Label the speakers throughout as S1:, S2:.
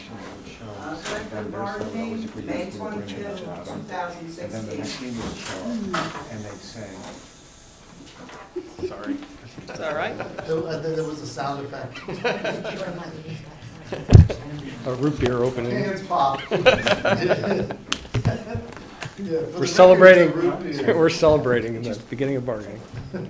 S1: would show
S2: Collective bargaining, May 25th, 2016.
S1: and then the next meeting would show up, and they'd say, sorry.
S3: Is that right?
S4: There was a sound effect.
S3: A root beer opening.
S4: Hands pop. Yeah, for the
S3: We're
S4: record,
S3: celebrating,
S4: it's a root beer.
S3: we're celebrating in the beginning of bargaining.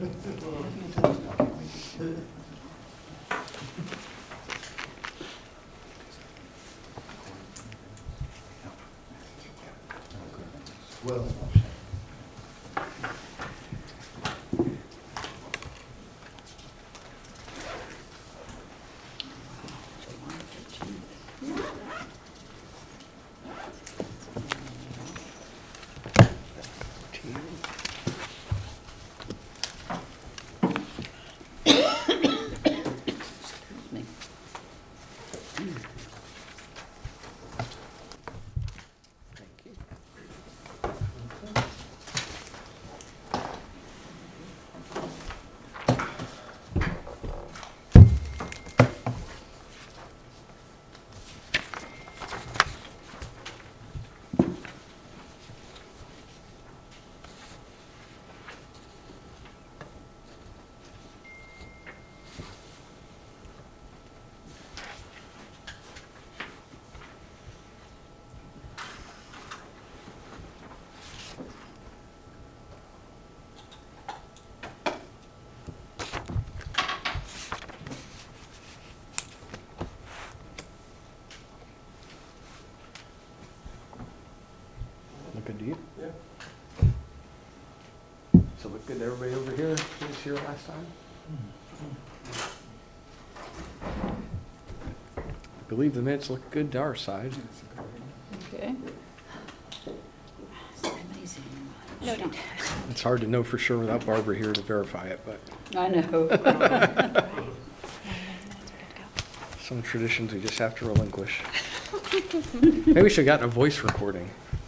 S4: Well,
S3: Look good to you?
S4: Yeah.
S3: So look good to everybody over here who was here last time? I believe the minutes look good to our side.
S5: Okay. Amazing.
S6: Noted.
S3: It's hard to know for sure without Barbara here to verify it, but
S5: I know.
S3: some traditions we just have to relinquish. Maybe we should have gotten a voice recording.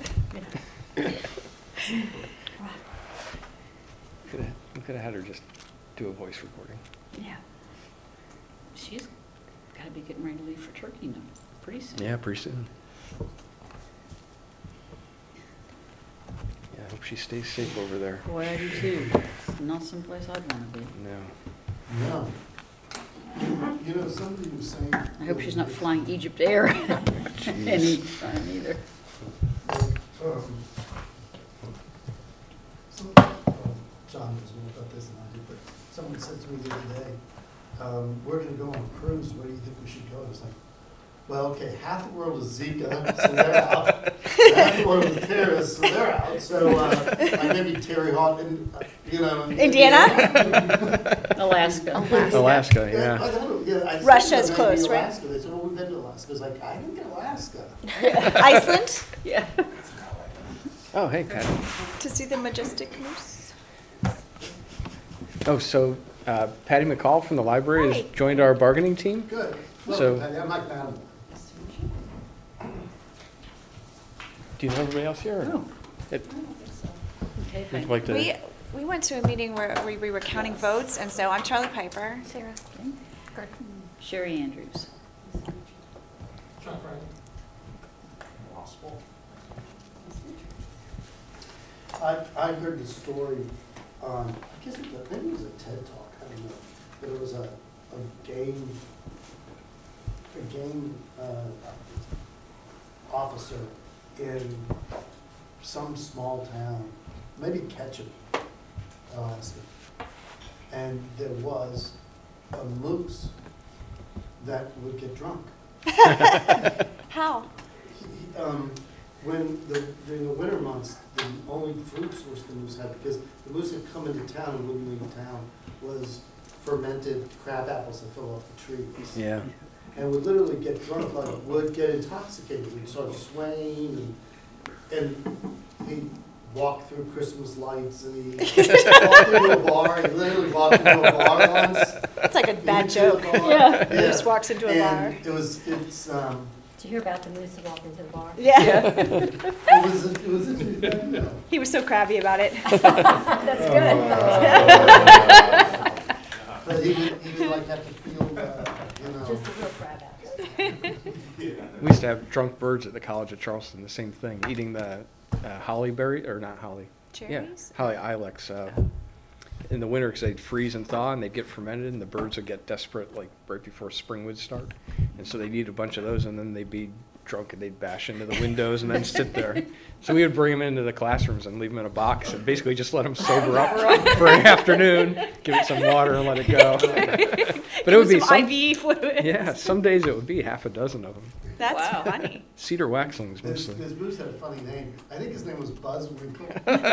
S3: We could have had her just do a voice recording.
S5: Yeah. She's got to be getting ready to leave for Turkey now, pretty soon.
S3: Yeah, pretty soon. Yeah, I hope she stays safe over there.
S5: Boy, I do too. Not someplace I'd want to be.
S3: No.
S4: no. You know, somebody was saying.
S5: I hope she's not flying Egypt Air anytime either.
S4: John knows more about this than I do, but someone said to me the other day, we're gonna go on a cruise, where do you think we should go? It's like, well, okay, half the world is Zika, so they're out. Half the world is terrorists, so they're out. So, like maybe Terry Hawk and, you know.
S6: Indiana?
S5: Alaska.
S3: Alaska,
S4: I
S3: yeah.
S4: don't know, yeah, I
S6: Russia's
S4: said maybe
S6: close, right?
S4: Alaska. They said, oh, we've been to Alaska. I was like, I didn't get Alaska.
S6: Iceland
S5: Yeah.
S3: Oh, hey, Patty.
S6: to see the majestic moose.
S3: Oh, so Patty McCall from the library has
S6: Hi.
S3: joined our bargaining team.
S4: Good.
S3: So-
S4: Well, I'm Mike Bannon.
S3: Do you know everybody else here? Or no?
S5: Okay,
S3: Would
S5: fine.
S3: you like to?
S6: We went to a meeting where we were counting votes, and so I'm Charlie Piper. Sarah.
S5: Okay. Sherry Andrews.
S4: I heard the story on, I guess maybe it was a TED Talk, I don't know, but it was a game officer in some small town, maybe Ketchum, Alaska. And there was a moose that would get drunk.
S6: How?
S4: During the winter months, the only food source the moose had, because the moose had come into town and wouldn't leave town, was fermented crab apples that fell off the trees.
S3: Yeah.
S4: And would literally get drunk, like would get intoxicated, he'd start swaying, and he'd walk through Christmas lights, and he'd walk into a bar, he literally walked into a bar once.
S6: That's like a
S4: He
S6: bad
S4: went to a
S6: joke.
S4: bar.
S6: Yeah. He
S4: Yeah.
S6: just walks into a bar.
S4: And it's
S7: Did you hear about the moose that walked into the bar?
S6: Yeah.
S4: it was interesting, you know.
S6: He was so crabby about it.
S7: That's good.
S4: But he would like have to feel, you know.
S7: Just a real crab apple.
S3: We used to have drunk birds at the College of Charleston, the same thing, eating the holly berry, or not holly.
S6: Cherries?
S3: Yeah, holly ilex. In the winter, because they'd freeze and thaw, and they'd get fermented, and the birds would get desperate, like right before spring would start. And so they'd eat a bunch of those, and then they'd be drunk, and they'd bash into the windows and then sit there. So we would bring them into the classrooms and leave them in a box, and basically just let them sober up for an afternoon, give it some water, and let it go. But it would be
S6: some IV fluid.
S3: yeah, some days it would be half a dozen of them.
S6: That's
S5: Wow.
S6: funny.
S3: Cedar waxlings
S4: This
S3: mostly.
S4: Bruce had a funny name. I think his name was Buzzwinkle.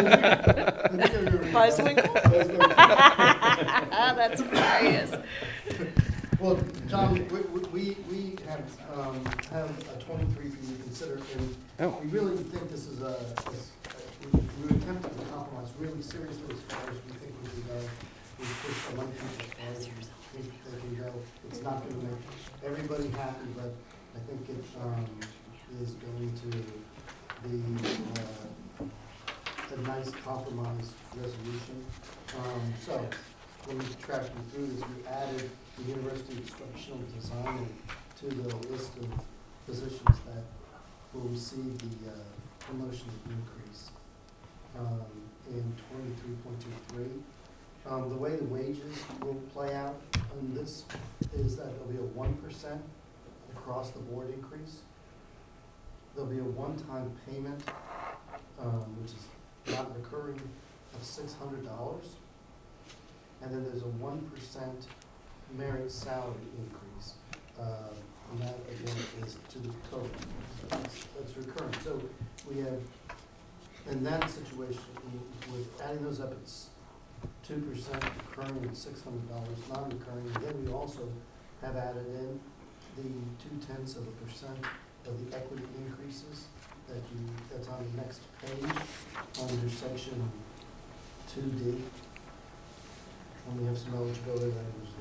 S6: Buzzwinkle?
S4: Buzzwinkle.
S6: That's hilarious.
S4: Well, John, we have a 23 for you to consider, and
S3: Oh.
S4: we really think this is we're attempting to compromise really seriously as far as we think we can go. We push the money as far as we think they can go. It's not gonna make everybody happy, but I think it is going to be a nice compromise resolution. So, let me track you through this. We added the University Instructional Designer to the list of positions that will receive the promotion increase in 23.23. The way the wages will play out on this is that there'll be a 1% across the board increase. There'll be a one-time payment, which is not recurring, of $600. And then there's a 1% merit salary increase. And that again is to the total. That's recurring. So we have, in that situation, with adding those up, it's 2% recurring and $600 non-recurring. And then we also have added in the 0.2% of the equity increases that's on the next page under section 2D. And we have some eligibility language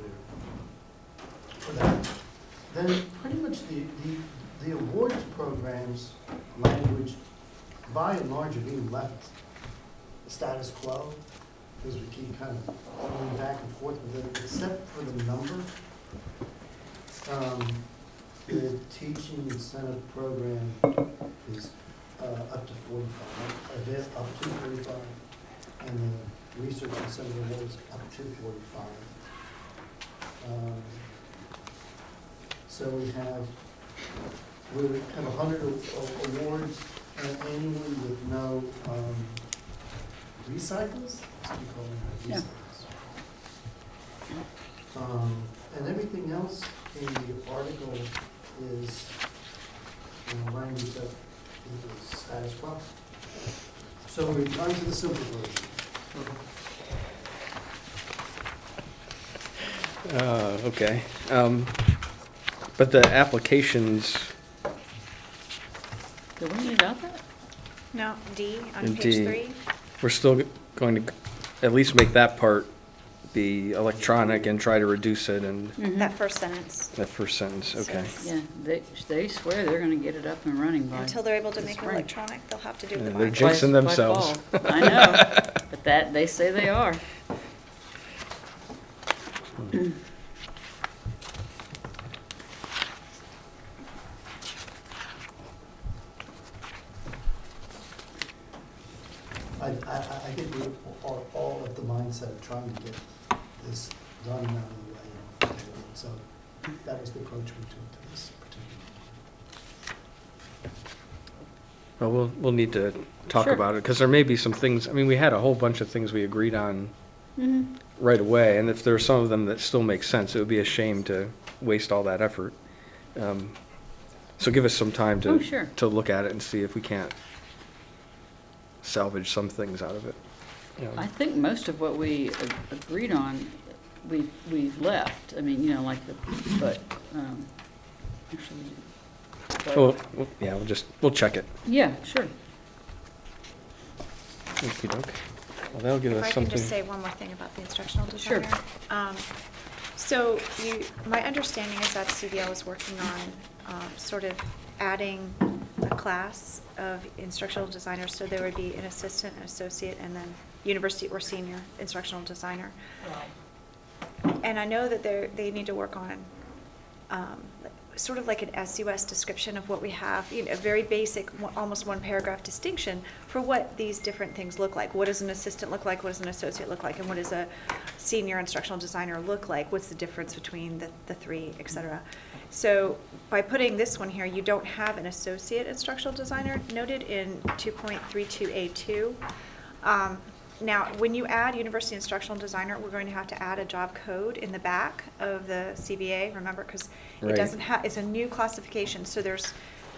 S4: there for that. Then pretty much the awards programs language, by and large, are being left status quo, because we keep kind of going back and forth with it, except for the number. The teaching incentive program is up to 45, up to 45, and the research incentive awards up to 45. So we have 100 awards annually with no recycles. What do you call them?
S5: Yeah.
S4: Recycles. And everything else in the article is language that is status quo. So we're on to the simple version.
S3: Okay. But the applications,
S5: Do we need out that?
S6: No, D on
S3: In
S6: page
S3: D.
S6: 3.
S3: we're still going to at least make that part be electronic and try to reduce it in
S6: That first sentence.
S3: that first sentence, okay.
S5: Yeah, they swear they're gonna get it up and running by.
S6: Until they're able to
S5: the
S6: make it
S5: spring.
S6: electronic, they'll have to do it
S3: Yeah,
S6: the
S3: they're
S6: bylaw.
S3: jinxing
S5: By
S3: themselves.
S5: fall. I know, but that, they say they are.
S4: I think we are all at the mindset of trying to get this done and out of the way. So that was the approach we took to this particular.
S3: Well, we'll need to talk
S5: Sure.
S3: about it, because there may be some things, I mean, we had a whole bunch of things we agreed on
S5: Mhm.
S3: right away, and if there are some of them that still make sense, it would be a shame to waste all that effort. So give us some time
S5: Oh, sure.
S3: to look at it and see if we can't salvage some things out of it.
S5: I think most of what we agreed on, we've left. I mean, like but, actually. but-
S3: Yeah, we'll check it.
S5: Yeah, sure.
S3: Okey-doke. Well, that'll give
S6: If
S3: us
S6: I can
S3: something.
S6: just say one more thing about the instructional
S5: Sure.
S6: designer. So my understanding is that CDL is working on sort of adding a class of instructional designers, so there would be an assistant, an associate, and then university or senior instructional designer. And I know that they need to work on sort of like an SUS description of what we have, a very basic, almost one paragraph distinction for what these different things look like. What does an assistant look like? What does an associate look like? And what does a senior instructional designer look like? What's the difference between the three, et cetera? So by putting this one here, you don't have an associate instructional designer noted in 2.32A2. Now, when you add university instructional designer, we're going to have to add a job code in the back of the CBA, remember, because it
S3: Right.
S6: doesn't have, it's a new classification, so there's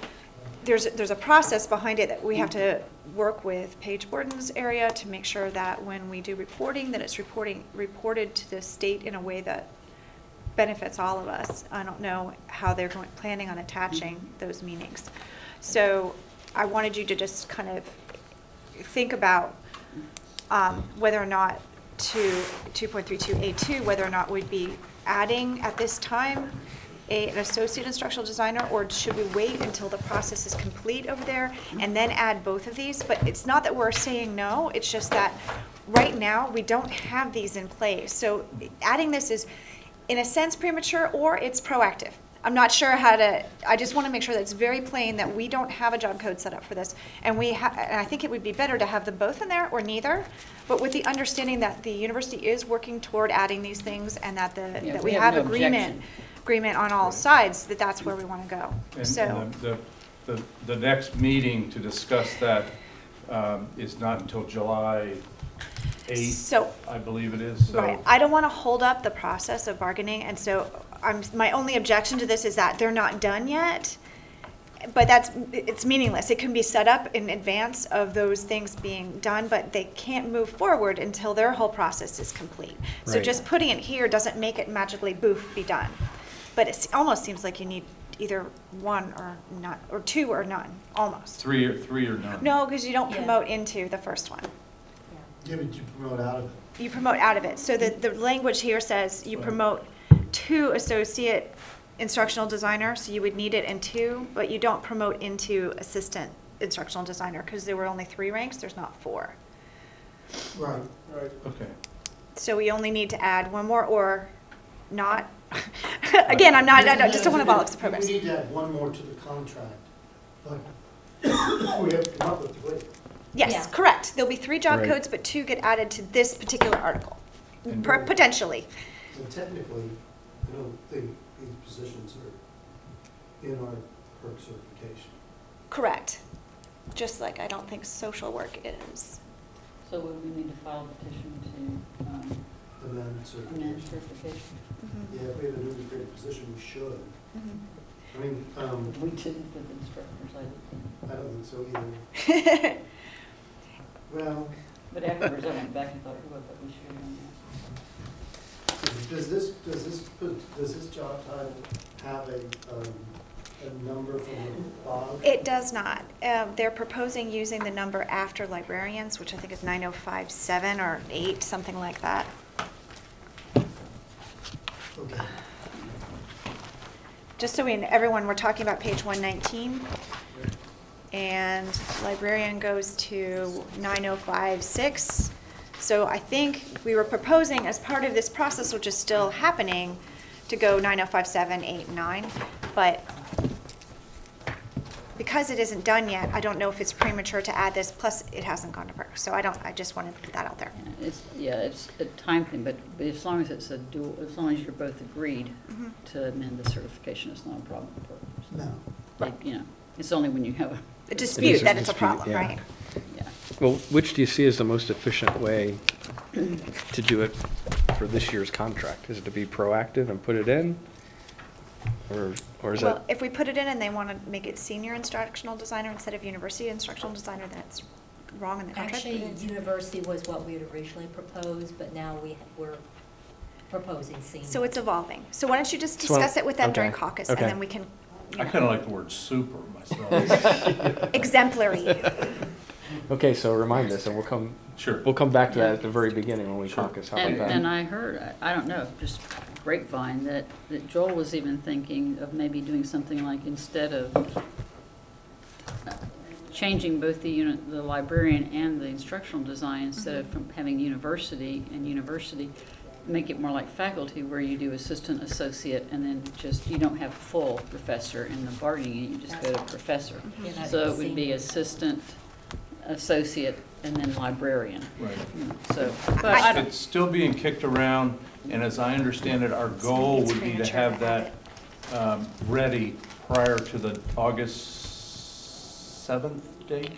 S6: a process behind it that we have to work with Paige Borden's area to make sure that when we do reporting, that it's reported to the state in a way that benefits all of us. I don't know how they're planning on attaching those meanings. So I wanted you to just kind of think about whether or not to 2.32A2, whether or not we'd be adding at this time an associate instructional designer, or should we wait until the process is complete over there and then add both of these? But it's not that we're saying no, it's just that right now we don't have these in place. So adding this is, in a sense, premature, or it's proactive. I'm not sure how to, I just want to make sure that it's very plain that we don't have a job code set up for this. And and I think it would be better to have them both in there or neither, but with the understanding that the university is working toward adding these things and that that we have
S5: no
S6: agreement on all sides, that's where we want to go.
S8: And
S6: So,
S8: the next meeting to discuss that is not until July 8th,
S6: so,
S8: I believe it is, so.
S6: right, I don't want to hold up the process of bargaining, and so my only objection to this is that they're not done yet, but it's meaningless. It can be set up in advance of those things being done, but they can't move forward until their whole process is complete. So
S3: Right.
S6: just putting it here doesn't make it magically, boof, be done. But it almost seems like you need either one or not, or two or none, almost.
S8: Three or none.
S6: No, because you don't
S7: Yeah.
S6: promote into the first one.
S4: Yeah, but you promote out of it.
S6: You promote out of it. So the language here says you promote to associate instructional designer, so you would need it in two, but you don't promote into assistant instructional designer because there were only 3 ranks, there's not 4.
S4: Right.
S8: Okay.
S6: So we only need to add one more or not. Again, I just don't want to follow up the progress.
S4: We need to add one more to the contract, but we have to come up with 3.
S6: Yes,
S7: Yeah.
S6: correct. There'll be 3 job
S3: Right.
S6: codes, but 2 get added to this particular article,
S8: And-
S6: potentially.
S4: And technically, I don't think these positions are in our PERC certification.
S6: Correct. Just like I don't think social work is.
S5: So would we need to file a petition to
S4: Amend
S5: amend
S4: certification.
S5: certification?
S6: Mhm.
S4: Yeah, if we have a newly created position, we should.
S6: Mhm.
S4: I mean,
S5: We didn't with instructors, I
S4: I don't think so either. Well,
S5: but afterwards I went back and thought, well, but we should have done
S4: does this job title have a number from the bottom?
S6: It does not. They're proposing using the number after librarians, which I think is 9057 or 8, something like that.
S4: Okay.
S6: Just so everyone, we're talking about page 119. And librarian goes to 9056. So I think we were proposing as part of this process, which is still happening, to go 9057, 8, and 9. But because it isn't done yet, I don't know if it's premature to add this, plus it hasn't gone to PERC. So I just wanted to put that out there.
S5: It's a time thing, but as long as it's a dual, as long as you're both agreed
S6: Mhm.
S5: to amend the certification, it's not a problem.
S4: No.
S5: Like, it's only when you have
S6: A dispute that it's a
S3: dispute,
S6: problem,
S3: yeah.
S6: right?
S5: yeah.
S3: Well, which do you see as the most efficient way to do it for this year's contract? Is it to be proactive and put it in? Or is
S6: Well,
S3: that,
S6: if we put it in and they want to make it senior instructional designer instead of university instructional designer, then it's wrong in the contract.
S7: Actually, university was what we had originally proposed, but now we're proposing senior.
S6: So it's evolving. So why don't you just
S3: So why-
S6: discuss it with them during
S3: okay,
S6: caucus, and
S3: okay.
S6: then we can,
S8: I kind of like the word super myself.
S6: exemplary.
S3: okay, so remind us, and
S8: Sure.
S3: we'll come back to that at the very beginning when we caucus. How about
S5: And
S3: that?
S5: I heard, I don't know, just grapevine, that Joel was even thinking of maybe doing something like, instead of changing both the librarian and the instructional design, instead of from having university and university, make it more like faculty where you do assistant, associate, and then just, you don't have full professor in the bargaining, you just go to professor.
S7: You're not
S5: So it would be
S7: senior.
S5: assistant, associate, and then librarian.
S8: Right.
S5: So, but I don't,
S8: It's still being kicked around, and as I understand it, our goal
S6: It's
S8: would be to
S6: premature
S8: have
S6: to have
S8: that ready prior to the August 7th date.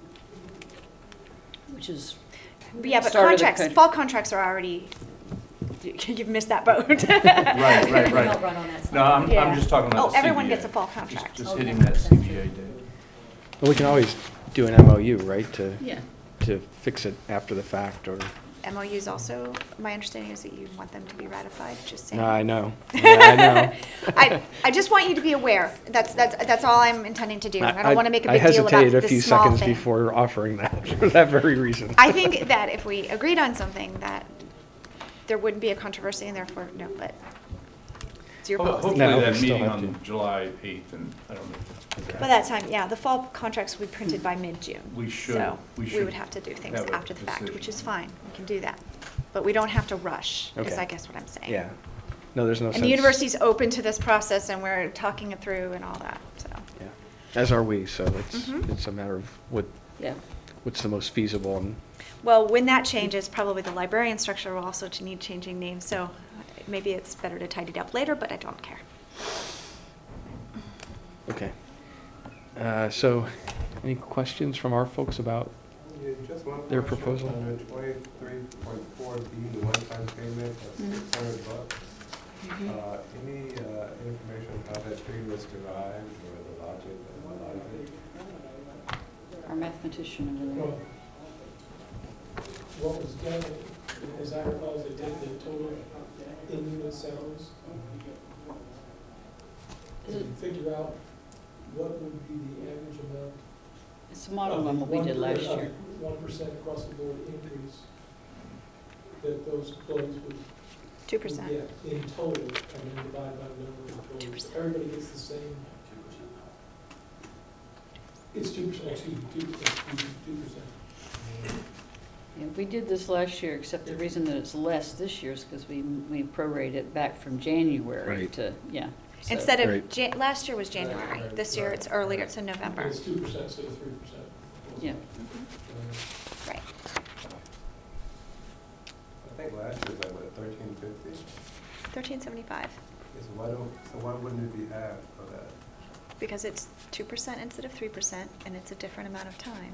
S5: which is,
S6: Yeah, but
S5: Start of the
S6: contracts,
S5: con-
S6: fall contracts are already, you've missed that boat.
S8: Right, right,
S7: We don't
S8: right.
S7: run on that
S8: No,
S7: side.
S6: Yeah.
S8: I'm just talking about
S6: Oh,
S8: the
S6: everyone
S8: CBA.
S6: gets a fall contract.
S8: Just
S7: Oh,
S8: hitting
S7: yeah,
S8: that
S7: that's
S8: CBA
S7: true.
S8: date.
S3: Well, we can always do an MOU, right,
S5: yeah.
S3: to fix it after the fact, or,
S6: MOUs also, my understanding is that you want them to be ratified, just saying.
S3: no, I know. Yeah, I know.
S6: I just want you to be aware. That's all I'm intending to do. I don't want to make a
S3: I
S6: big deal about
S3: hesitated a
S6: this
S3: few
S6: small
S3: seconds
S6: thing.
S3: before offering that, for that very reason.
S6: I think that if we agreed on something, that there wouldn't be a controversy, and therefore, no, but it's your policy.
S8: Hopefully
S3: No, we
S8: that
S3: still
S8: meeting
S3: have
S8: on
S3: to.
S8: July 8th, and I don't know.
S6: By that time, yeah, the fall contracts will be printed by mid-June.
S8: We should-
S6: So
S8: we
S6: we
S8: should
S6: would have to do things
S8: have a
S6: after the fact, which
S8: decision.
S6: is fine. We can do that. But we don't have to rush, is
S3: Okay.
S6: I guess what I'm saying.
S3: Yeah. No, there's no sense.
S6: And the university's open to this process, and we're talking it through and all that, so.
S3: Yeah, as are we, so
S6: Mhm.
S3: it's a matter of
S5: Yeah.
S3: what's the most feasible, and,
S6: Well, when that changes, probably the librarian structure will also need changing names, so maybe it's better to tidy it up later, but I don't care.
S3: okay. So, any questions from our folks about,
S9: Yeah, just one
S3: Their
S9: question.
S3: proposal?
S9: Under 23.4B, the one-time payment of $600. Any information on how that figure was derived, or the logic behind it?
S5: Our mathematician over there.
S10: Well, what was done, as I recall, is they did the total in-unit salaries. And figure out what would be the average amount.
S5: It's a model on what we did last year.
S10: 1% across the board increase that those employees would
S6: 2%.
S10: get in total, and then divide by the number of employees.
S6: 2%.
S10: Everybody gets the same. It's 2%, excuse me, 2%.
S5: Yeah, we did this last year, except the reason that it's less this year is because we prorated it back from January
S3: Right.
S5: to, yeah. so-
S6: Instead of,
S3: Right.
S6: last year was January, this year it's earlier, it's in November.
S10: It's 2% instead of 3%.
S5: Yeah.
S6: Right.
S9: I think last year was like, what, 1350?
S6: 1375,
S9: So why wouldn't it be half of that?
S6: because it's 2% instead of 3%, and it's a different amount of time.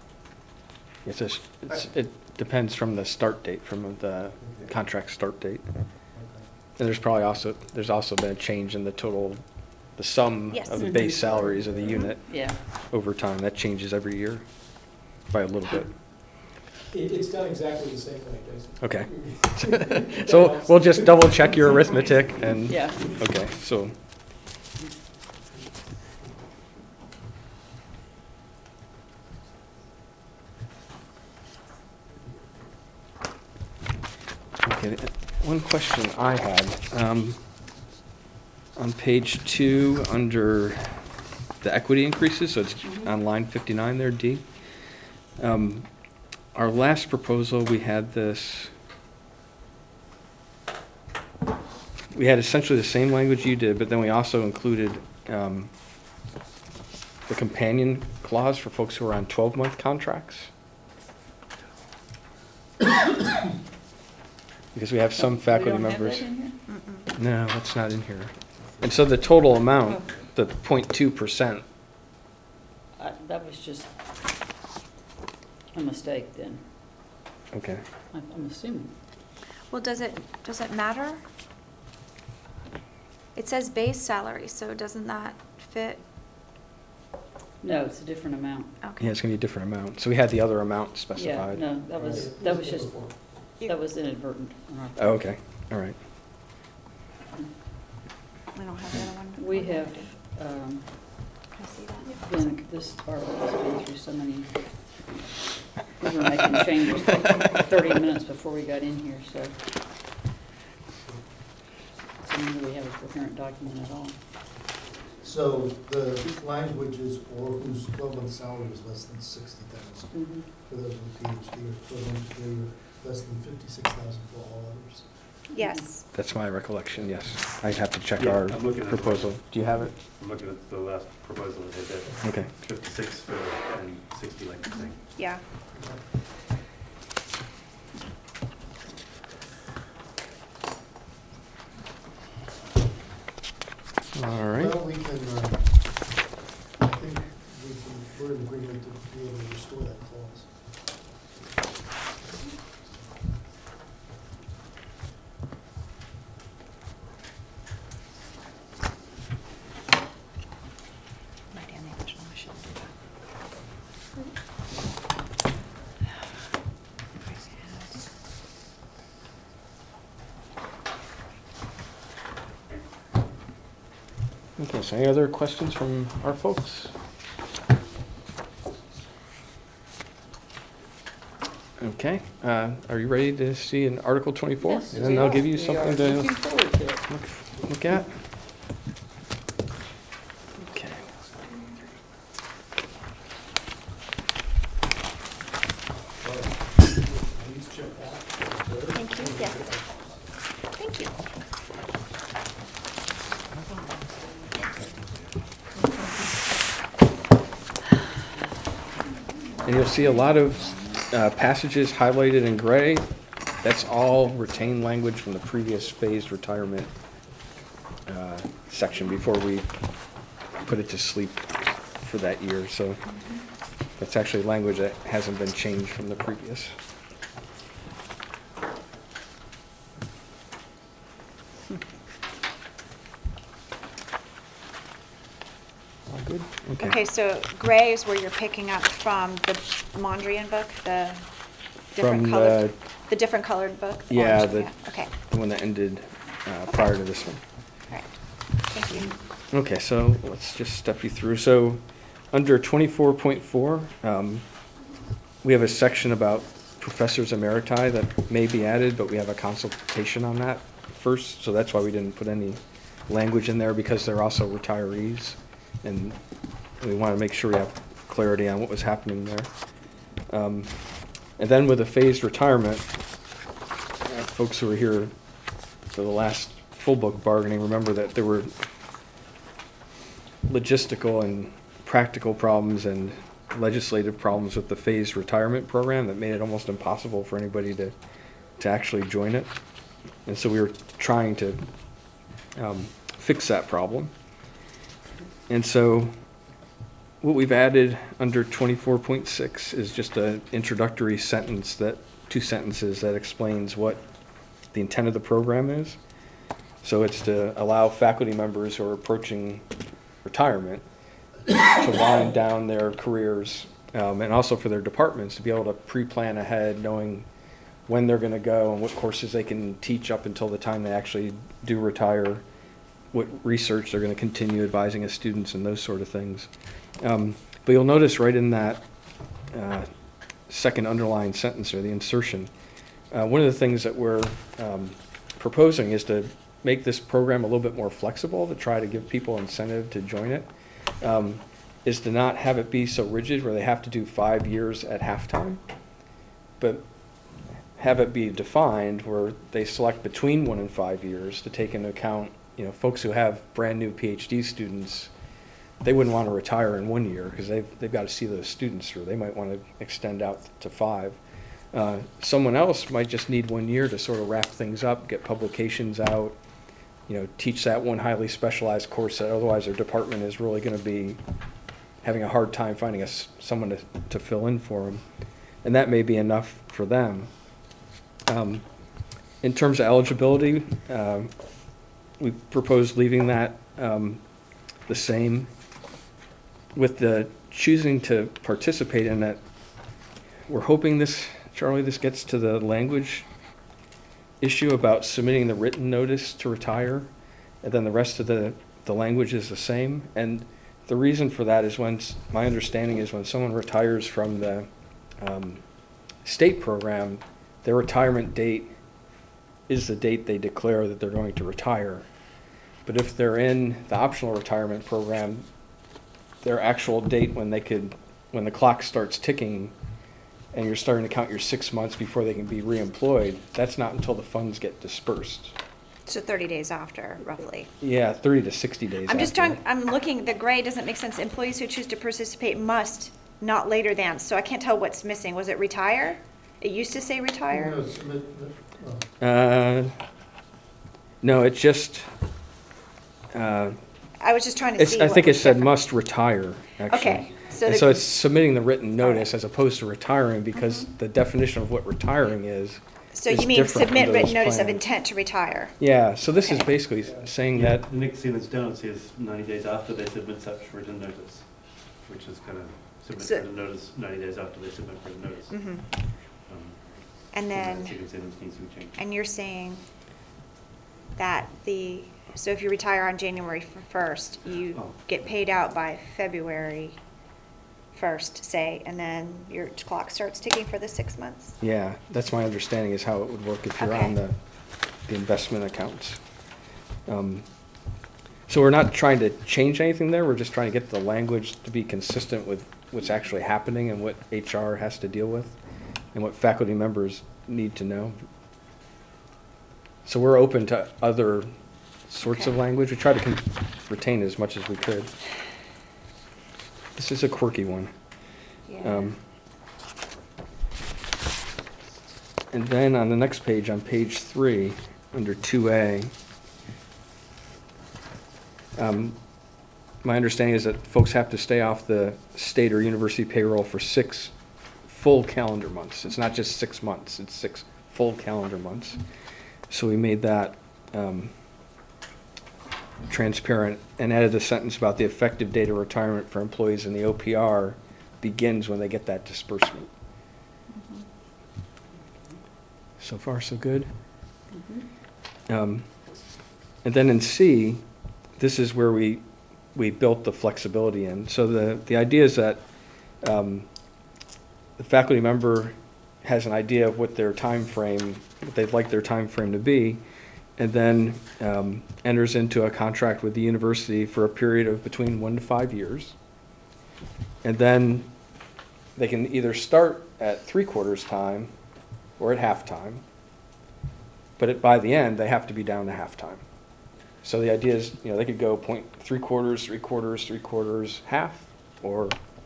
S3: it depends from the start date, from the contract start date. And there's also been a change in the total, the sum
S6: Yes.
S3: of the base salaries of the unit
S5: Yeah.
S3: over time. That changes every year by a little bit.
S10: It's done exactly the same way, basically.
S3: Okay. So we'll just double check your arithmetic and.
S5: Yeah.
S3: Okay, so. Okay, one question I had, on page 2, under the equity increases, so it's on line 59 there, D. Our last proposal, we had this, we had essentially the same language you did, but then we also included the companion clause for folks who are on 12-month contracts. Because we have some faculty members.
S5: We don't have that in here?
S3: No, that's not in here. And so the total amount, the 0.2%,
S5: That was just a mistake then,
S3: okay.
S5: I'm assuming.
S6: Well, does it matter? It says base salary, so doesn't that fit?
S5: No, it's a different amount.
S6: Okay.
S3: Yeah, it's gonna be a different amount. So we had the other amount
S5: Yeah,
S3: specified.
S5: no, that was just, that was inadvertent on our part.
S3: Oh, okay, all right.
S6: We don't have the other one.
S5: We have,
S6: Can I see that?
S5: been, this article has been through so many, we were making changes like 30 minutes before we got in here, so. So we didn't really have a coherent document at all.
S4: So the language is, or whose 12-month salary is less than 60,000
S5: Mhm.
S4: for those with PhD, or equivalent to less than 56,000 for all others.
S6: Yes.
S3: That's my recollection, yes. I'd have to check
S11: Yeah,
S3: our
S11: I'm looking at the-
S3: proposal. Do you have it?
S11: I'm looking at the last proposal that they did.
S3: Okay.
S11: 56 for and 60 like you're saying.
S6: Yeah.
S3: All right.
S4: Well, we can, I think we're in agreement to be able to restore that clause.
S6: Might be on the original, I should do
S3: Okay, so any other questions from our folks? Okay, are you ready to see an Article 24?
S5: Yes,
S3: And then
S5: we
S3: I'll
S5: are.
S3: give you
S5: We
S3: something
S5: are
S3: to
S5: looking forward to it.
S3: look at. Okay.
S4: Please check that.
S6: Thank you, yes. Thank you.
S3: And you'll see a lot of passages highlighted in gray. That's all retained language from the previous phased retirement section before we put it to sleep for that year. So that's actually language that hasn't been changed from the previous. All good?
S6: Okay, so gray is where you're picking up from the Mondrian book, the different
S3: From
S6: colored, the different colored book?
S3: Yeah,
S6: Orange,
S3: the-
S6: Okay,
S3: The one that ended prior to this one.
S6: all right. Thank you.
S3: Okay, so let's just step you through. So under 24.4, we have a section about professors emeriti that may be added, but we have a consultation on that first. So that's why we didn't put any language in there, because they're also retirees. And we want to make sure we have clarity on what was happening there. And then with the phased retirement, folks who were here for the last full book bargaining remember that there were logistical and practical problems and legislative problems with the phased retirement program that made it almost impossible for anybody to actually join it. And so we were trying to fix that problem. And so what we've added under 24.6 is just an introductory sentence, two sentences that explains what the intent of the program is. So it's to allow faculty members who are approaching retirement to wind down their careers, and also for their departments to be able to pre-plan ahead, knowing when they're going to go and what courses they can teach up until the time they actually do retire, what research they're going to continue advising as students, and those sort of things. But you'll notice right in that second underlined sentence, or the insertion, one of the things that we're proposing is to make this program a little bit more flexible, to try to give people incentive to join it, is to not have it be so rigid where they have to do 5 years at halftime, but have it be defined where they select between 1 and 5 years to take into account, folks who have brand new PhD students. They wouldn't want to retire in 1 year because they've got to see those students through. They might want to extend out to 5. Someone else might just need 1 year to sort of wrap things up, get publications out, teach that one highly specialized course that otherwise their department is really going to be having a hard time finding someone to fill in for them. And that may be enough for them. In terms of eligibility, we propose leaving that the same, with the choosing to participate in that. We're hoping this gets to the language issue about submitting the written notice to retire, and then the rest of the language is the same. And the reason for that is my understanding is when someone retires from the state program, their retirement date is the date they declare that they're going to retire. But if they're in the optional retirement program, their actual date when the clock starts ticking and you're starting to count your 6 months before they can be reemployed, that's not until the funds get dispersed.
S6: So 30 days after, roughly.
S3: Yeah, 30 to 60 days
S6: I'm just
S3: after.
S6: trying, I'm looking, the gray doesn't make sense. Employees who choose to participate must, not later than. So I can't tell what's missing. Was it retire? It used to say retire?
S4: No, well,
S3: No, it just,
S6: I was just trying to see
S3: I
S6: what
S3: think it
S6: was
S3: said
S6: different.
S3: must retire, actually.
S6: Okay, so
S3: And
S6: the-
S3: so it's submitting the written notice
S6: Alright.
S3: as opposed to retiring, because the definition of what retiring is
S6: So
S3: is
S6: you mean
S3: different
S6: submit
S3: under
S6: written
S3: this
S6: notice of
S3: plan.
S6: intent to retire?
S3: Yeah, so this is
S6: Okay.
S3: basically saying
S11: Yeah,
S3: that,
S11: the next thing that's down, it says 90 days after they submit such written notice, which is kind of submit
S6: So-
S11: written notice 90 days after they submit written notice.
S6: Mhm.
S11: That
S6: And then,
S11: sequence needs to be changed.
S6: and you're saying that so if you retire on January 1st, you
S11: Oh.
S6: get paid out by February 1st, say, and then your clock starts ticking for the 6 months?
S3: yeah, that's my understanding is how it would work if you're
S6: Okay.
S3: on the investment accounts. So we're not trying to change anything there, we're just trying to get the language to be consistent with what's actually happening and what HR has to deal with, and what faculty members need to know. So we're open to other sorts of
S6: Okay.
S3: language. We try to retain as much as we could. This is a quirky one.
S6: Yeah.
S3: And then on the next page, on page 3, under 2A, my understanding is that folks have to stay off the state or university payroll for 6 full calendar months. It's not just 6 months, it's 6 full calendar months. So we made that transparent and added a sentence about the effective date of retirement for employees in the OPR begins when they get that disbursement. So far, so good. And then in C, this is where we built the flexibility in. So the idea is that the faculty member has an idea of what their time frame, what they'd like their time frame to be, and then enters into a contract with the university for a period of between 1 to 5 years. And then they can either start at 3/4 time or at half-time, but by the end, they have to be down to half-time. So the idea is, they could go 3/4, 3/4, 3/4, half, or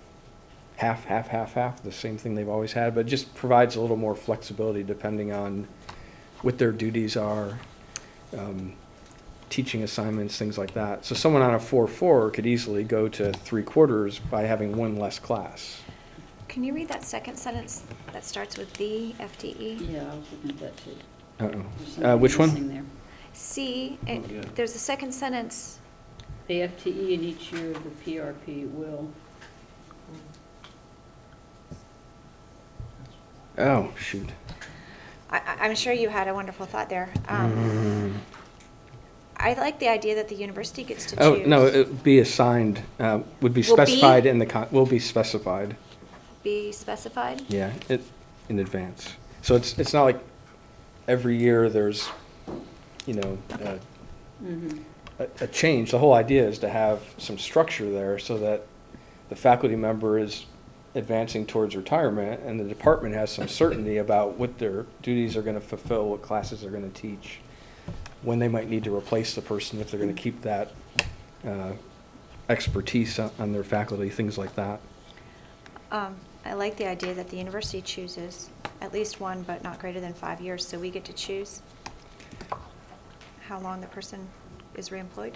S3: half, the same thing they've always had, but it just provides a little more flexibility depending on what their duties are, teaching assignments, things like that. So someone on a 4-4 could easily go to 3/4 by having one less class.
S6: Can you read that second sentence that starts with the FTE?
S5: Yeah, I was looking at that too.
S3: Uh-oh.
S5: There's something
S3: Which one?
S5: missing there.
S6: C,
S11: Oh, yeah.
S6: there's a second sentence.
S5: The FTE in each year of the PRP will,
S3: Oh, shoot.
S6: I'm sure you had a wonderful thought there. I like the idea that the university gets to choose.
S3: Oh, no, it would be assigned, would be
S6: Will be?
S3: specified in the, will be specified,
S6: Be specified?
S3: yeah, in advance. So it's not like every year there's, a change. The whole idea is to have some structure there so that the faculty member is advancing towards retirement and the department has some certainty about what their duties are going to fulfill, what classes they're going to teach, when they might need to replace the person, if they're going to keep that expertise on their faculty, things like that.
S6: I like the idea that the university chooses at least one, but not greater than 5 years, so we get to choose how long the person is reemployed.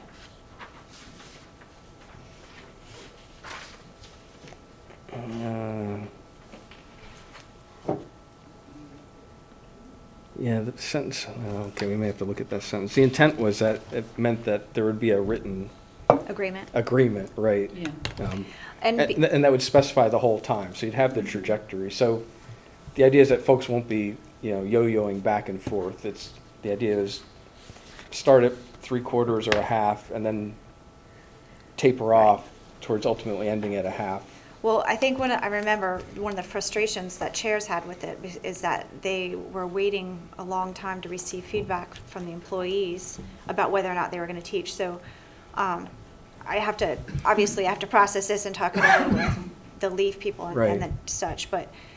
S3: Yeah, the sentence, okay, we may have to look at that sentence. The intent was that it meant that there would be a written
S6: Agreement.
S3: agreement, right?
S5: yeah.
S6: And be-
S3: And that would specify the whole time, so you'd have the trajectory. So the idea is that folks won't be, yo-yoing back and forth. The idea is start at 3/4 or a half, and then taper off towards ultimately ending at a half.
S6: Well, I think I remember one of the frustrations that chairs had with it is that they were waiting a long time to receive feedback from the employees about whether or not they were going to teach. So I have to process this and talk it over with the LEAF people and
S3: Right.
S6: the such. But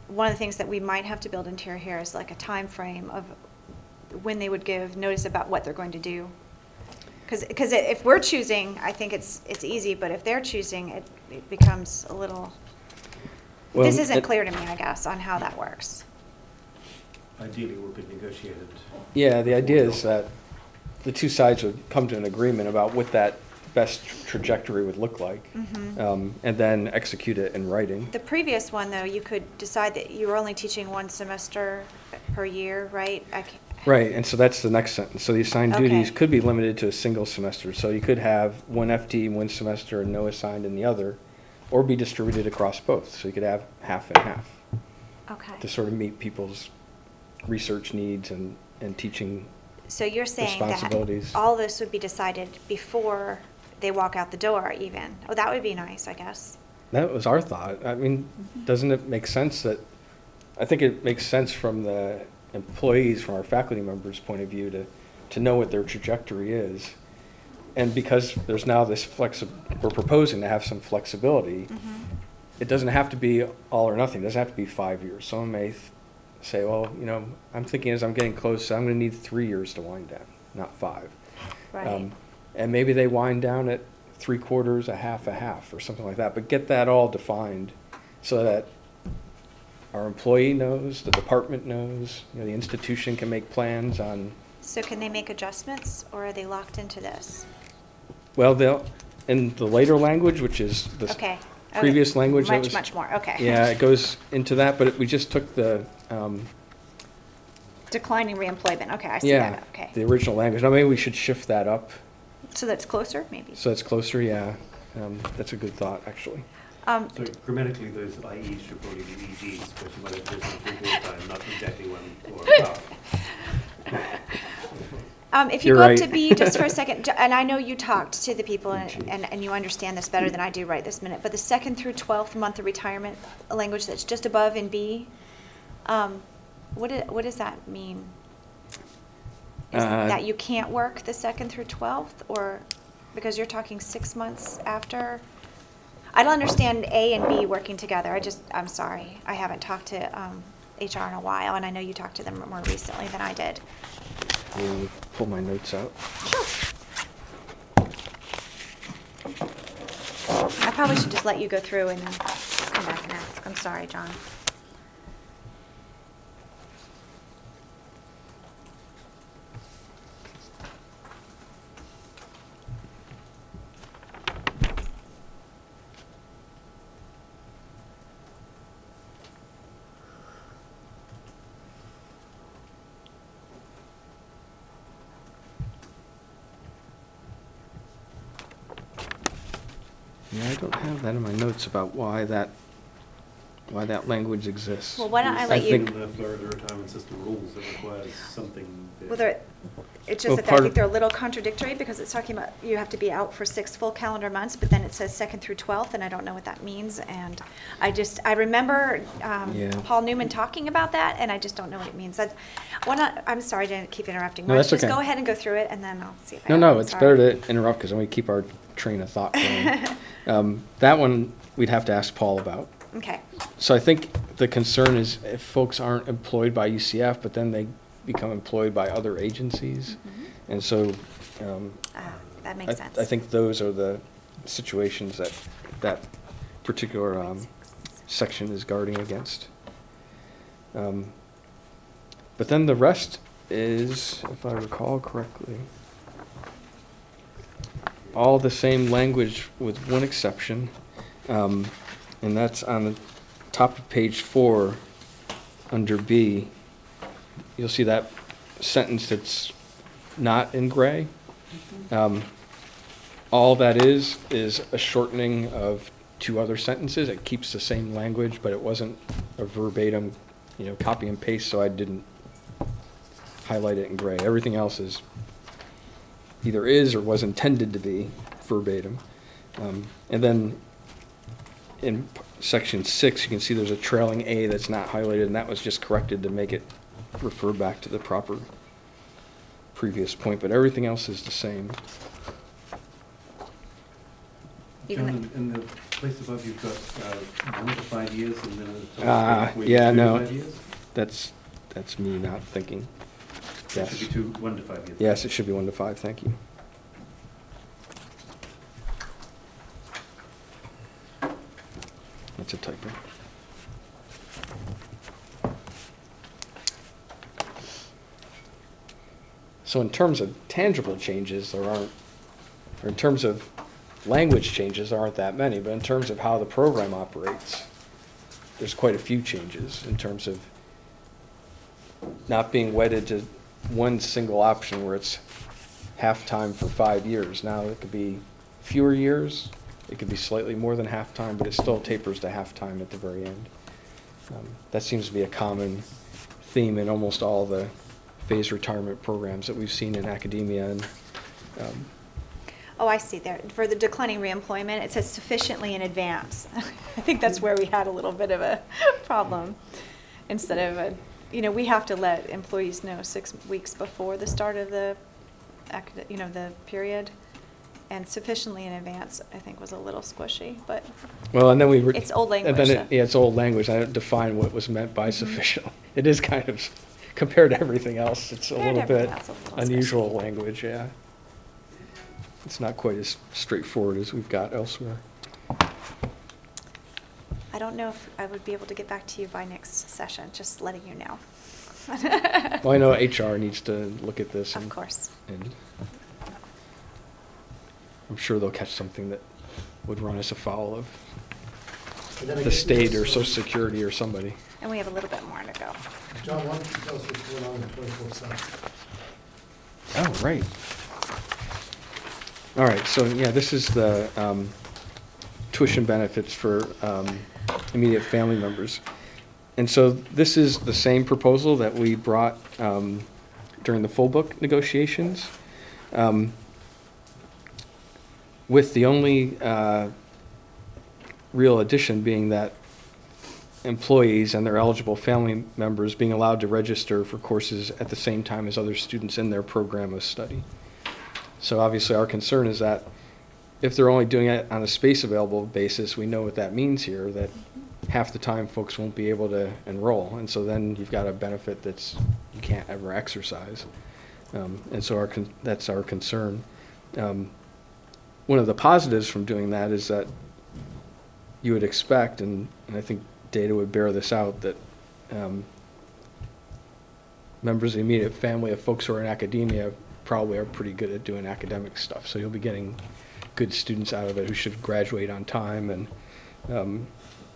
S6: one of the things that we might have to build into here is like a time frame of when they would give notice about what they're going to do. Because if we're choosing, I think it's easy, but if they're choosing, it becomes a little,
S3: Well,
S6: this isn't
S3: it-
S6: clear to me, I guess, on how that works.
S11: Ideally, it would be negotiated.
S3: Yeah, the idea is that the two sides would come to an agreement about what that best trajectory would look like, and then execute it in writing.
S6: The previous one, though, you could decide that you were only teaching one semester per year, right?
S3: Right, and so that's the next sentence. So the assigned duties
S6: Okay.
S3: could be limited to a single semester. So you could have one FTE in one semester and no assigned in the other, or be distributed across both. So you could have half and half to
S6: Okay.
S3: sort of meet people's research needs and teaching.
S6: So you're saying that
S3: Responsibilities.
S6: all this would be decided before they walk out the door even? Oh, that would be nice, I guess.
S3: That was our thought. I mean, doesn't it make sense that, I think it makes sense from the employees, from our faculty members' point of view, to know what their trajectory is. And because there's now this we're proposing to have some flexibility, it doesn't have to be all or nothing. It doesn't have to be 5 years. Someone may say, well, I'm thinking as I'm getting close, I'm going to need 3 years to wind down, not 5.
S6: Right.
S3: And maybe they wind down at 3/4, a half, or something like that. But get that all defined so that our employee knows, the department knows, the institution can make plans on.
S6: So can they make adjustments, or are they locked into this?
S3: Well, in the later language, which is the
S6: Okay.
S3: previous language. that was-
S6: Much more, okay.
S3: Yeah, it goes into that, but we just took the,
S6: Declining reemployment, okay, I see
S3: yeah,
S6: that, okay.
S3: the original language. Now, maybe we should shift that up
S6: So that's closer, maybe?
S3: so it's closer, yeah. That's a good thought, actually.
S11: So grammatically, those IEs should probably be EGs, especially when it's written 3/4 time, not exactly one or half.
S6: If you
S3: You're
S6: go up
S3: right.
S6: to B just for a second, and I know you talked to the people and you understand this better than I do right this minute, but the 2nd through 12th month of retirement language that's just above in B, what does that mean? Is that you can't work the 2nd through 12th, or because you're talking 6 months after? I don't understand A and B working together. I'm sorry. I haven't talked to HR in a while, and I know you talked to them more recently than I did.
S3: Let me pull my notes out.
S6: I probably should just let you go through and then come back and ask. I'm sorry, John.
S3: Yeah, I don't have that in my notes about why that language exists.
S6: Well, why don't I let you?
S3: think-
S11: In the Florida retirement system rules, it requires something.
S6: Well, it's just
S3: Well,
S6: that I
S3: part
S6: think
S3: of-
S6: they're a little contradictory because it's talking about you have to be out for 6 full calendar months, but then it says 2nd through 12th, and I don't know what that means. And I remember
S3: Yeah.
S6: Paul Newman talking about that, and I just don't know what it means. I'm sorry to keep interrupting.
S3: No,
S6: Why don't
S3: that's
S6: you just
S3: okay.
S6: go ahead and go through it, and then I'll see if I
S3: No,
S6: have
S3: no,
S6: it.
S3: it's
S6: Sorry.
S3: better to interrupt because then we keep our train of thought going. That one, we'd have to ask Paul about.
S6: Okay.
S3: So I think the concern is if folks aren't employed by UCF, but then they become employed by other agencies. And so,
S6: That makes sense.
S3: I think those are the situations that particular section is guarding against. But then the rest is, if I recall correctly, all the same language with one exception, and that's on the top of page 4 under B. You'll see that sentence that's not in gray. All that is a shortening of 2 other sentences. It keeps the same language, but it wasn't a verbatim, copy and paste, so I didn't highlight it in gray. Everything else is either is or was intended to be verbatim. And then in section 6, you can see there's a trailing A that's not highlighted, and that was just corrected to make it refer back to the proper previous point, but everything else is the same.
S6: Even
S11: John, in the Place above, you've got 1 to 5 years, and then at the top, where
S3: yeah,
S11: 2 to
S3: no.
S11: 5 years?
S3: That's me not thinking.
S11: So it
S3: Yes.
S11: should be 1 to 5 years.
S3: Yes, it should be 1 to 5, thank you. That's a typo. So in terms of tangible changes, there aren't, or in terms of language changes, there aren't that many, but in terms of how the program operates, there's quite a few changes in terms of not being wedded to one single option where it's half-time for 5 years. Now it could be fewer years, it could be slightly more than half-time, but it still tapers to half-time at the very end. That seems to be a common theme in almost all the phased retirement programs that we've seen in academia. And
S6: Oh, I see there. For the declining reemployment, it says sufficiently in advance. I think that's where we had a little bit of a problem. Instead of, we have to let employees know 6 weeks before the start of the period. And sufficiently in advance, I think, was a little squishy, but
S3: well, and then
S6: it's old language.
S3: And then it's old language. I don't define what was meant by sufficient. It is kind of, compared to everything else, it's a little bit unusual language, yeah. It's not quite as straightforward as we've got elsewhere.
S6: I don't know if I would be able to get back to you by next session, just letting you know.
S3: Well, I know HR needs to look at this.
S6: Of course.
S3: And I'm sure they'll catch something that would run us afoul of the state or Social Security or somebody.
S6: And we have a little bit more to go.
S4: John, why don't you tell us what's going on in 24/7?
S3: Oh, right. All right, so yeah, this is the tuition benefits for immediate family members. And so this is the same proposal that we brought during the full book negotiations, with the only real addition being that employees and their eligible family members being allowed to register for courses at the same time as other students in their program of study. So obviously our concern is that if they're only doing it on a space available basis, we know what that means here, that half the time folks won't be able to enroll. And so then you've got a benefit that's you can't ever exercise. And so that's our concern. One of the positives from doing that is that you would expect, and I think data would bear this out, that members of the immediate family of folks who are in academia probably are pretty good at doing academic stuff. So you'll be getting good students out of it who should graduate on time, and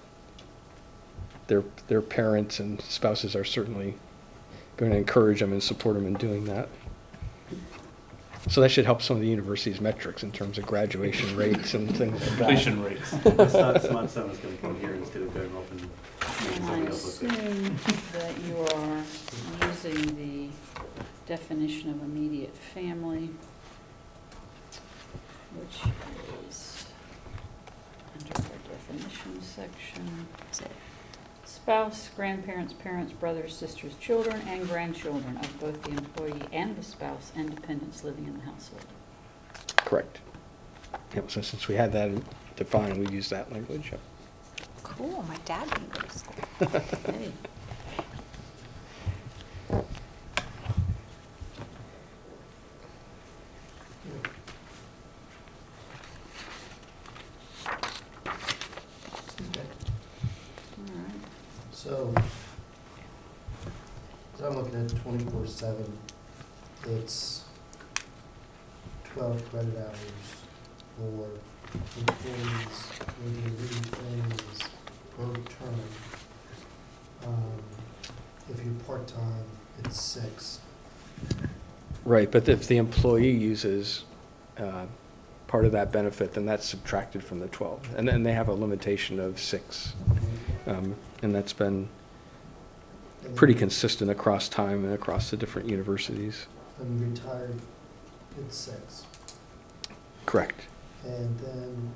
S3: their parents and spouses are certainly going to encourage them and support them in doing that. So that should help some of the university's metrics in terms of graduation rates and things like that.
S8: Completion rates.
S11: Smart Summer's going to come here instead of going off and making
S5: And I
S11: something else with it.
S5: assume that you are using the definition of immediate family, which is under our definition section. Spouse, grandparents, parents, brothers, sisters, children, and grandchildren of both the employee and the spouse and dependents living in the household.
S3: Correct. Yep, so since we had that defined, we used that language. Yep.
S6: Cool, my dad didn't go to school.
S5: Hey.
S4: So I'm looking at 24/7, it's 12 credit hours for employees living in immediate families per term. If you're part-time, it's 6.
S3: Right, but if the employee uses part of that benefit, then that's subtracted from the 12. And then they have a limitation of 6. And that's been pretty consistent across time and across the different universities.
S4: And retired, it's 6.
S3: Correct.
S4: And then,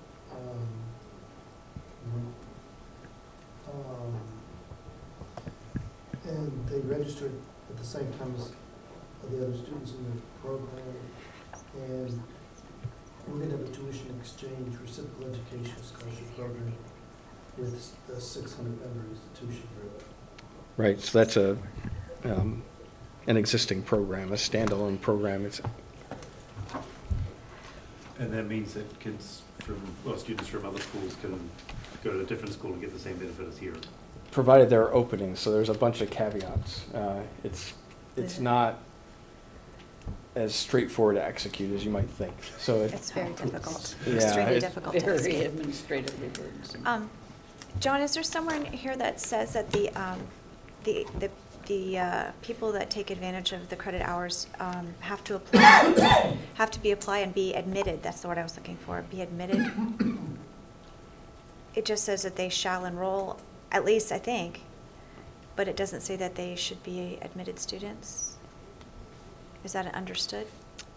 S4: and they registered at the same time as the other students in the program, and we're gonna have a tuition exchange reciprocal education scholarship program with a 600-member institution.
S3: Right, so that's an existing program, a standalone program. It's,
S11: And that means that kids from, well, students from other schools can go to a different school and get the same benefit as here.
S3: provided there are openings, so there's a bunch of caveats. It's not as straightforward to execute as you might think. So
S6: It's very difficult,
S3: Yeah,
S6: extremely
S3: it's
S6: difficult to
S5: Very
S6: execute.
S5: administratively burdensome.
S6: John, is there somewhere in here that says that the people that take advantage of the credit hours have to apply, have to apply and be admitted? That's the word I was looking for, be admitted. It just says that they shall enroll, at least I think, but it doesn't say that they should be admitted students. Is that understood?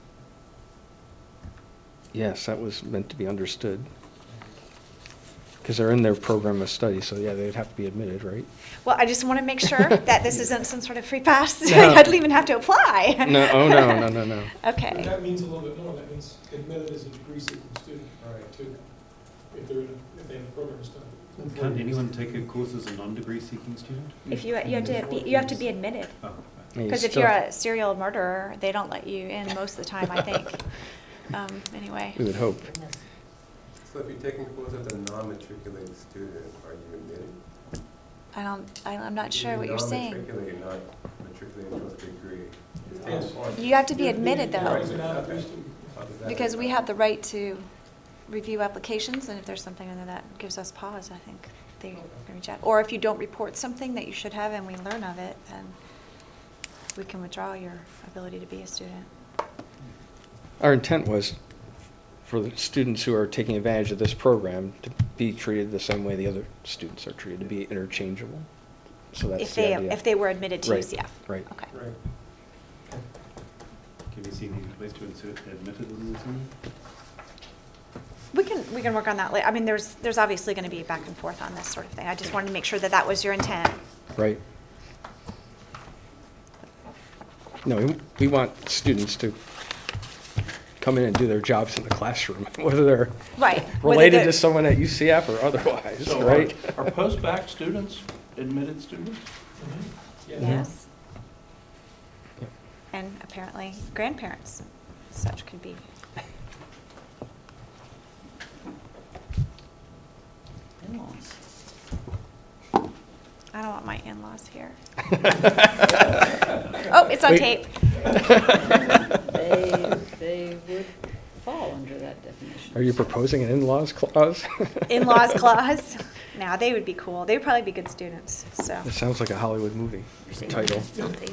S3: yes, that was meant to be understood. Because they're in their program of study, so yeah, they'd have to be admitted, right?
S6: Well, I just want to make sure that this isn't some sort of free pass.
S3: No.
S6: I don't even have to apply.
S3: No, oh, no.
S6: Okay.
S10: That means a little bit more, that means admitted as a degree-seeking student, too, if they're if they have a program study.
S11: Can't anyone take a course as a non-degree seeking student?
S6: If you have to be admitted.
S11: Oh, okay.
S3: Yeah, you
S6: Because if
S3: still-
S6: you're a serial murderer, they don't let you in most of the time, I think. Anyway.
S3: We would hope.
S7: Goodness.
S9: So if you're taking courses as a non-matriculated student, are you admitted?
S6: I'm not sure what you're saying.
S9: Non-matriculated, not matriculated to a degree.
S10: Yes.
S6: You have to be admitted,
S10: Right,
S6: though,
S10: as a non-degree student.
S6: because we have the right to review applications, and if there's something in there that gives us pause, I think they can reach out. Or if you don't report something that you should have and we learn of it, then we can withdraw your ability to be a student.
S3: Our intent was for the students who are taking advantage of this program to be treated the same way the other students are treated, to be interchangeable. So that's the idea.
S6: If they were admitted to
S3: Right,
S6: UCF.
S3: right.
S6: Okay.
S9: Right.
S11: Can you see any place to insert admitted in this one?
S6: We can work on that later. I mean, there's obviously going to be back and forth on this sort of thing. I just wanted to make sure that that was your intent.
S3: Right. No, we want students to come in and do their jobs in the classroom, whether they're
S6: Right.
S3: related to someone at UCF or otherwise,
S8: So
S3: right?
S8: are post-bac students admitted students?
S10: Yeah.
S6: Yes. And apparently grandparents, such could be.
S5: In-laws.
S6: I don't want my in-laws here. Oh, it's on
S3: Wait.
S6: tape.
S5: They would fall under that definition.
S3: Are you proposing an in-laws clause?
S6: In-laws clause. Now, they would be cool. They would probably be good students, so.
S3: It sounds like a Hollywood movie title.
S6: Something.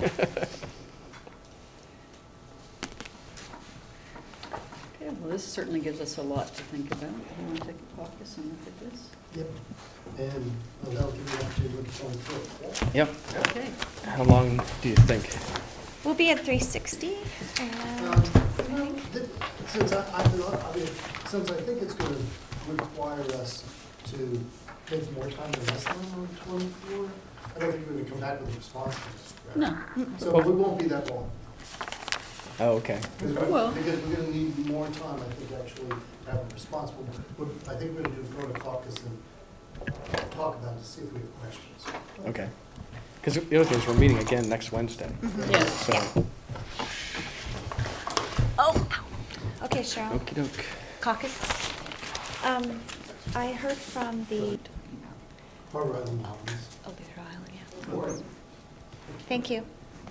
S5: Okay, well, this certainly gives us a lot to think about. You want to take a caucus and look at this?
S4: Yep. And that'll give you up to look at 24.
S3: Yep.
S5: Okay.
S3: How long do you think?
S6: We'll be at 360, and
S4: Since since I think it's going to require us to take more time to wrestle on 24, I don't think we're going to come back with a response to this. right?
S5: No.
S4: So we won't be that long.
S3: Oh, okay.
S4: Because
S5: Well-
S4: we're going to need more time, I think, actually, to have a response. What I think we're going to do is go to caucus and talk about it to see if we have questions.
S3: Okay. Because the other thing is we're meeting again next Wednesday.
S5: Yes.
S3: So,
S6: oh, okay, Cheryl.
S3: okey doke.
S6: Caucus. I heard from the,
S4: Barbara Island Mountains.
S6: oh, Beaver Island, yeah. Thank you.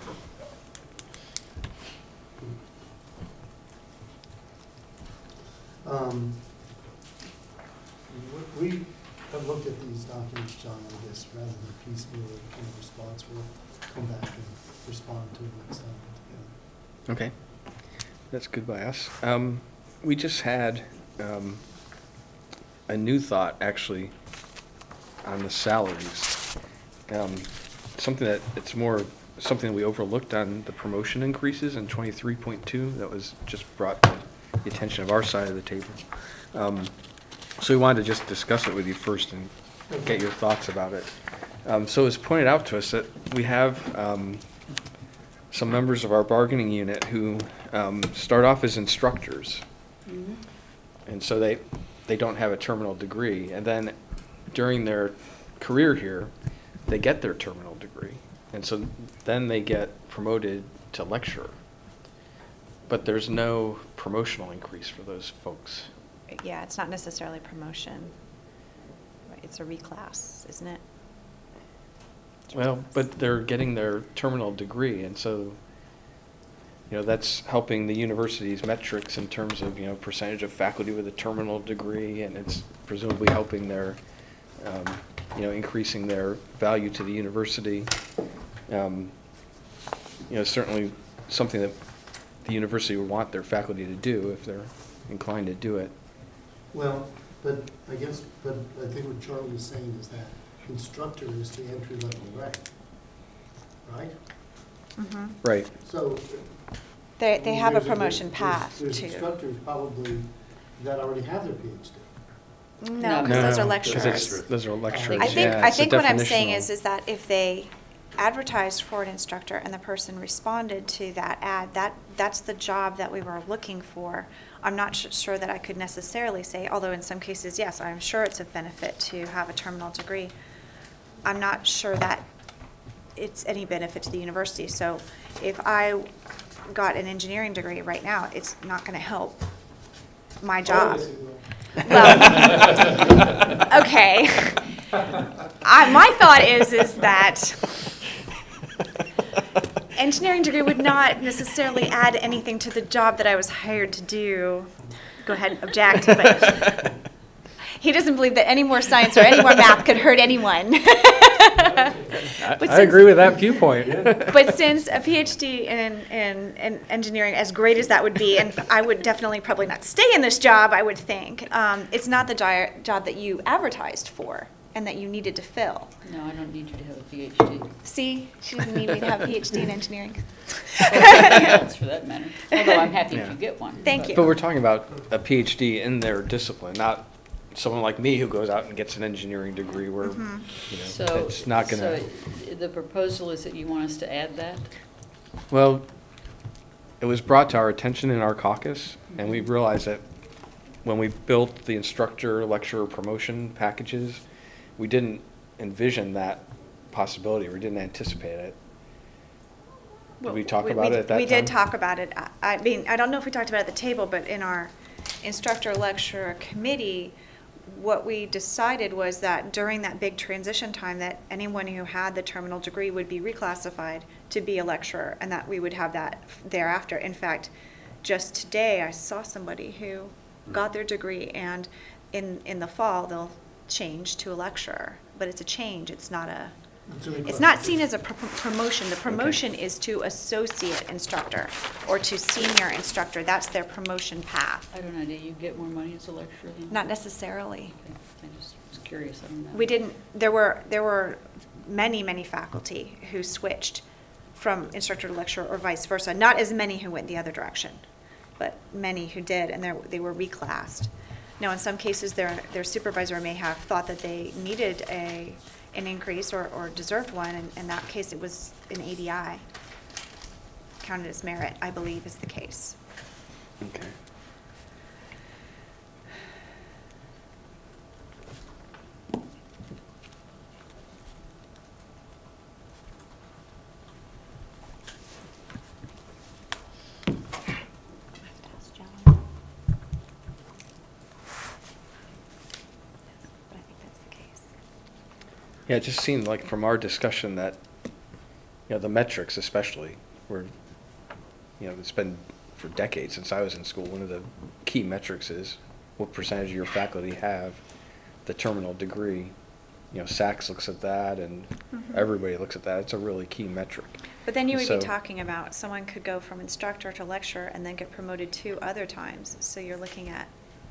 S4: We have looked at these documents, John, I guess, rather than piecemeal, kind of response, we'll come back and respond to it next time together.
S3: Okay. That's good by us. We just had a new thought, actually, on the salaries. Something that, it's more, something we overlooked on the promotion increases in 23.2 that was just brought to the attention of our side of the table. So we wanted to just discuss it with you first and get your thoughts about it. So it was pointed out to us that we have some members of our bargaining unit who start off as instructors
S5: Mhm.
S3: And so they don't have a terminal degree. And then during their career here, they get their terminal degree. And so then they get promoted to lecturer. But there's no promotional increase for those folks.
S6: Yeah, it's not necessarily promotion. It's a reclass, isn't it?
S3: Well, but they're getting their terminal degree, and so, that's helping the university's metrics in terms of, percentage of faculty with a terminal degree, and it's presumably helping their, increasing their value to the university. Certainly something that the university would want their faculty to do if they're inclined to do it.
S4: Well, but I think what Charlie is saying is that instructor is the entry level rank, right?
S6: Mm-hmm.
S3: Right.
S4: So.
S6: They have a
S4: there's
S6: promotion path
S4: There's
S6: too.
S4: instructors probably that already have their PhD.
S6: No, because those are
S3: No,
S6: lecturers.
S3: Those are lecturers.
S6: I think,
S3: yeah,
S6: I
S3: it's a
S6: think what I'm saying
S3: definitional.
S6: is that if they advertised for an instructor and the person responded to that ad, that's the job that we were looking for. I'm not sure that I could necessarily say, although in some cases, yes, I'm sure it's a benefit to have a terminal degree. I'm not sure that it's any benefit to the university. So if I got an engineering degree right now, it's not going to help my job.
S10: Oh, yes, it will.
S6: Well, okay. My thought is that engineering degree would not necessarily add anything to the job that I was hired to do. Go ahead, object, but he doesn't believe that any more science or any more math could hurt anyone.
S3: I agree with that viewpoint.
S6: But since a PhD in engineering, as great as that would be, and I would definitely probably not stay in this job, I would think, it's not the job that you advertised for and that you needed to fill.
S5: No, I don't need you to have a PhD.
S6: See, she doesn't need me to have a PhD in engineering.
S5: Else for that matter. Although I'm happy if
S3: Yeah.
S5: you get one.
S6: Thank you.
S3: But we're talking about a PhD in their discipline, not someone like me who goes out and gets an engineering degree where,
S6: Mhm.
S5: So,
S3: it's not going to...
S5: so the proposal is that you want us to add that?
S3: Well, it was brought to our attention in our caucus, and we realized that when we built the instructor, lecturer promotion packages, we didn't envision that possibility, or we didn't anticipate it. Did we talk about it at that time?
S6: We did talk about it. I mean, I don't know if we talked about it at the table, but in our instructor-lecturer committee, what we decided was that during that big transition time, that anyone who had the terminal degree would be reclassified to be a lecturer, and that we would have that thereafter. In fact, just today, I saw somebody who got their degree, and in the fall, they'll change to a lecturer. But it's a change, it's not a... It's not seen as a promotion. The promotion is to associate instructor or to senior instructor. That's their promotion path.
S5: I don't know, do you get more money as a lecturer then?
S6: Not necessarily.
S5: Okay, I just was curious, I don't know.
S6: We didn't, there were many faculty who switched from instructor to lecturer or vice versa. Not as many who went the other direction, but many who did, and they were reclassed. Now, in some cases, their supervisor may have thought that they needed an increase or deserved one. And in that case, it was an ADI. Counted as merit, I believe, is the case.
S3: Okay. Yeah, it just seemed like from our discussion that, the metrics especially were, it's been for decades since I was in school, one of the key metrics is what percentage of your faculty have the terminal degree. SACS looks at that, and everybody looks at that. It's a really key metric.
S6: But then you would
S3: So-
S6: be talking about someone could go from instructor to lecturer and then get promoted 2 other times. So you're looking at,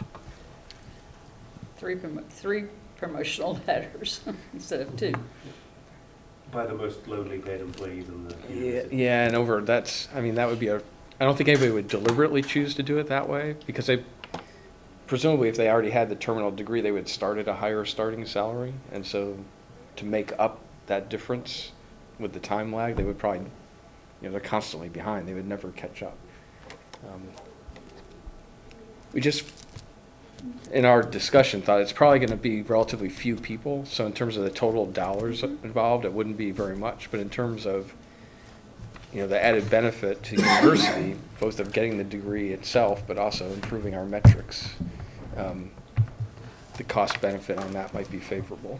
S5: Three promotional letters instead of 2.
S11: By the most lowly paid employees in the university.
S3: Yeah, and that would be I don't think anybody would deliberately choose to do it that way, because presumably if they already had the terminal degree, they would start at a higher starting salary. And so to make up that difference with the time lag, they would probably, they're constantly behind. They would never catch up. we just, in our discussion, thought it's probably going to be relatively few people. So in terms of the total dollars involved, it wouldn't be very much. But in terms of, the added benefit to university, both of getting the degree itself, but also improving our metrics, the cost benefit on that might be favorable.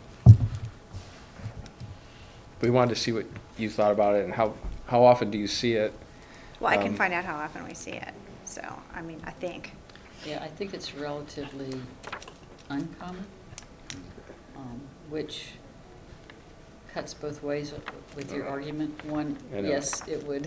S3: We wanted to see what you thought about it and how often do you see it?
S6: Well, I can find out how often we see it, so, I mean, I think.
S5: Yeah, I think it's relatively uncommon, which cuts both ways with your argument. One,
S3: I know.
S5: yes, it would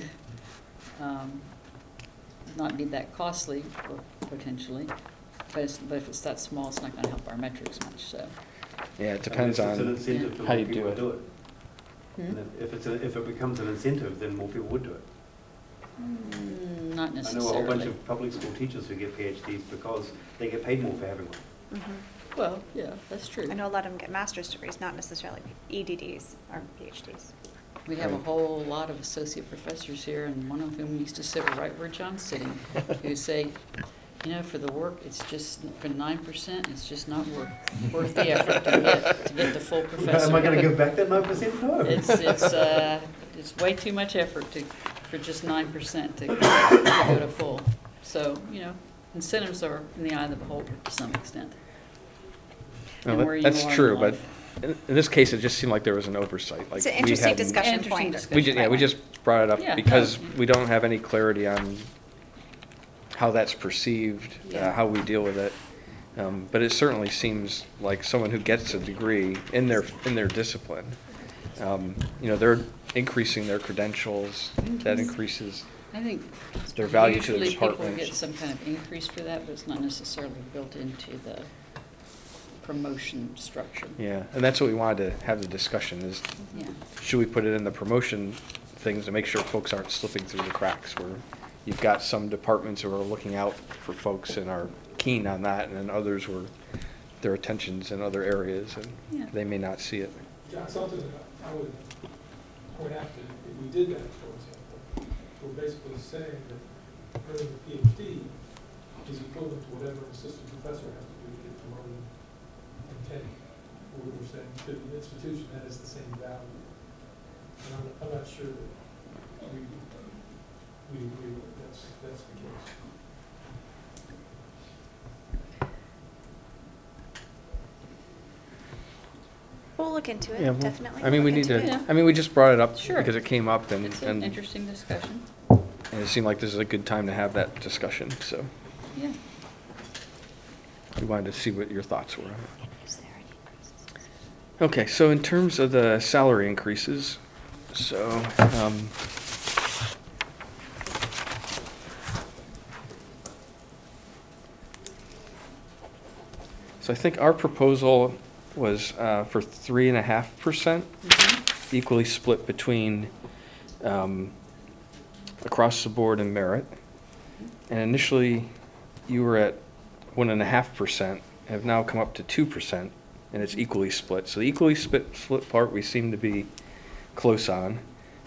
S5: not be that costly, potentially, but if it's that small, it's not going to help our metrics much, so.
S3: Yeah, it depends
S11: It's an
S3: on
S11: incentive for
S3: how
S11: more
S3: you
S11: people
S3: do
S11: to
S3: it.
S11: And if it becomes an incentive, then more people would do it.
S5: Not
S11: I know a
S5: necessarily.
S11: whole bunch of public school teachers who get PhDs because they get paid more for having one.
S6: Mhm.
S5: Well, yeah, that's true.
S6: I know a lot of them get master's degrees, not necessarily EDDs or PhDs.
S5: We have a whole lot of associate professors here, and one of whom used to sit right where John's sitting, who say, for the work, it's just, for 9%, it's just not worth the effort to get the full professor.
S11: Am I going to give back that 9%? No.
S5: It's way too much effort for just 9% to go to full. So, incentives are in the eye of the beholder to some extent. And where you
S3: That's
S5: are in
S3: true, but
S5: life.
S3: in this case, it just seemed like there was an oversight. Like
S6: It's an
S3: we
S6: interesting
S3: hadn't-
S6: discussion
S5: Interesting
S6: point.
S5: discussion.
S3: We just brought it up
S5: Yeah,
S3: because
S5: no.
S3: we don't have any clarity on how that's perceived,
S5: Yeah.
S3: how we deal with it. But it certainly seems like someone who gets a degree in their discipline, they're increasing their credentials. That increases
S5: I think
S3: their value to the
S5: usually people
S3: department.
S5: get some kind of increase for that, but it's not necessarily built into the promotion structure.
S3: Yeah, and that's what we wanted to have the discussion is,
S5: Yeah.
S3: should we put it in the promotion things to make sure folks aren't slipping through the cracks where you've got some departments who are looking out for folks and are keen on that, and then others where their attention's in other areas
S5: Yeah.
S3: and they may not see it.
S10: John, something that I would point out that if we did that, for example, we're basically saying that earning a PhD is equivalent to whatever an assistant professor has to do to get promoted in tenure. We're saying to the institution that is the same value. And I'm not sure that we agree that that's the case.
S6: We'll look into it,
S3: Yeah, well,
S6: definitely.
S3: I mean, we
S6: look
S3: need
S6: into
S3: to,
S6: it.
S5: Yeah.
S3: I mean, we just brought it up
S5: Sure.
S3: because it came up and
S5: It's an interesting discussion.
S3: it seemed like this is a good time to have that discussion, so
S5: Yeah.
S3: we wanted to see what your thoughts were on it. Okay, so in terms of the salary increases, so, so I think our proposal was for 3.5%, equally split between across the board and merit. And initially, you were at 1.5%, have now come up to 2%, and it's equally split. So the equally split part we seem to be close on.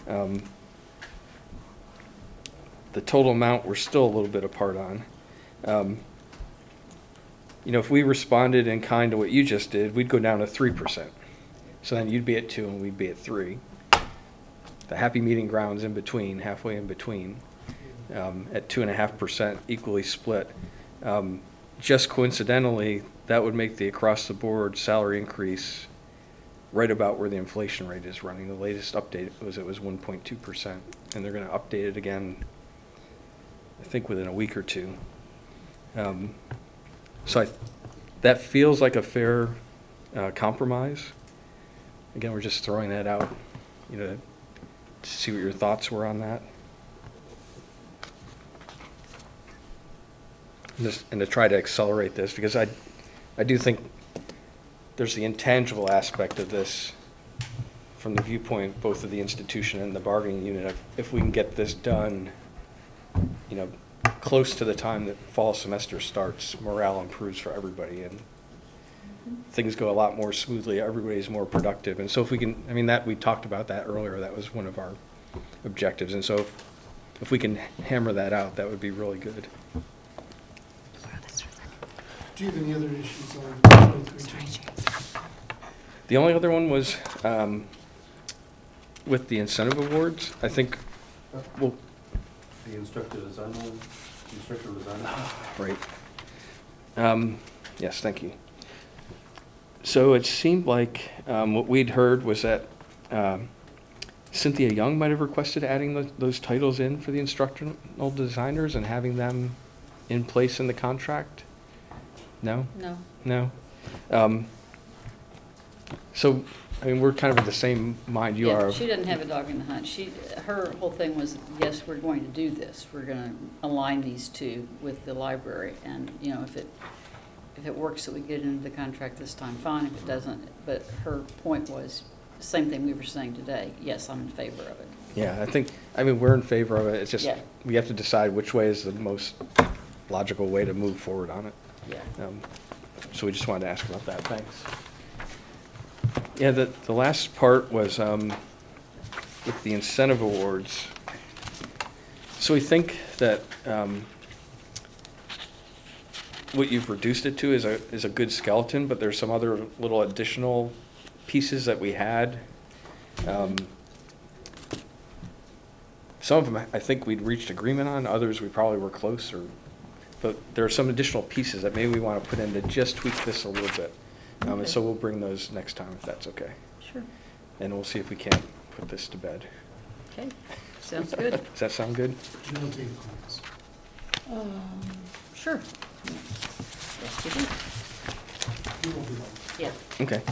S3: The total amount we're still a little bit apart on. If we responded in kind to what you just did, we'd go down to 3%. So then you'd be at 2 and we'd be at 3. The happy meeting ground's in between, halfway in between, at 2.5%, equally split. Just coincidentally, that would make the across-the-board salary increase right about where the inflation rate is running. The latest update was 1.2%, and they're going to update it again, I think, within a week or two. So that feels like a fair compromise. Again, we're just throwing that out, to see what your thoughts were on that. And to try to accelerate this, because I do think there's the intangible aspect of this from the viewpoint both of the institution and the bargaining unit. If we can get this done, close to the time that fall semester starts, morale improves for everybody and things go a lot more smoothly. Everybody's more productive. And so if we can, that we talked about that earlier, that was one of our objectives. And so if we can hammer that out, that would be really good.
S6: Wow, that's really
S4: Do you have any other issues on 23?
S3: The only other one was with the incentive awards. I think, well,
S11: The instructor design one, instructor design.
S3: right. Yes, thank you. So it seemed like what we'd heard was that Cynthia Young might have requested adding those titles in for the instructional designers and having them in place in the contract. No?
S5: No.
S3: No? So, I mean, we're kind of of the same mind you
S5: Yeah,
S3: are.
S5: she doesn't have a dog in the hunt. Her whole thing was, yes, we're going to do this. We're gonna align these two with the library, and, you know, if it works that we get into the contract this time, fine. If it doesn't, but her point was, the same thing we were saying today, yes, I'm in favor of it.
S3: Yeah, I mean, we're in favor of it. It's just,
S5: Yeah.
S3: we have to decide which way is the most logical way to move forward on it.
S5: Yeah.
S3: So we just wanted to ask about that. Thanks. Yeah, the last part was with the incentive awards. So we think that what you've reduced it to is a good skeleton, but there's some other little additional pieces that we had. Some of them I think we'd reached agreement on, others we probably were close, but there are some additional pieces that maybe we want to put in to just tweak this a little bit. And
S5: Okay.
S3: so we'll bring those next time if that's okay.
S5: Sure.
S3: And we'll see if we can't put this to bed.
S5: Okay, sounds good.
S3: Does that sound good?
S4: Do you want to take class?
S5: Sure. Yes, we do.
S4: You won't be long.
S5: Yeah.
S3: Okay.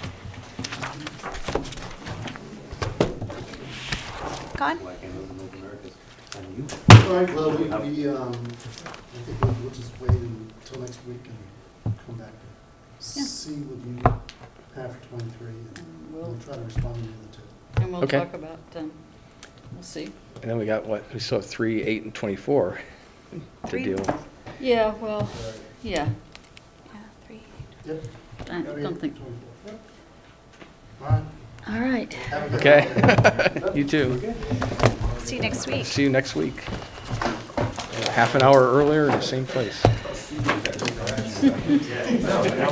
S6: Gone?
S11: Like in North America, and you.
S4: All right, well, I think we'll just wait until next week and come back and
S5: Yeah.
S4: see what you have for 23, and
S5: And
S4: we'll
S5: we'll,
S4: try to respond to the other two.
S5: and we'll
S3: Okay.
S5: talk about, we'll see.
S3: And then we got we still have 3, 8, and 24 to
S6: Three.
S3: deal with.
S5: Yeah, well, yeah,
S6: Yeah, 3.
S4: Yep.
S5: I don't think,
S4: 24. Yep. All right.
S5: all right.
S4: Have a good
S3: Okay.
S4: one.
S3: You too.
S6: See you next week.
S3: See you next week. Half an hour earlier in the same place.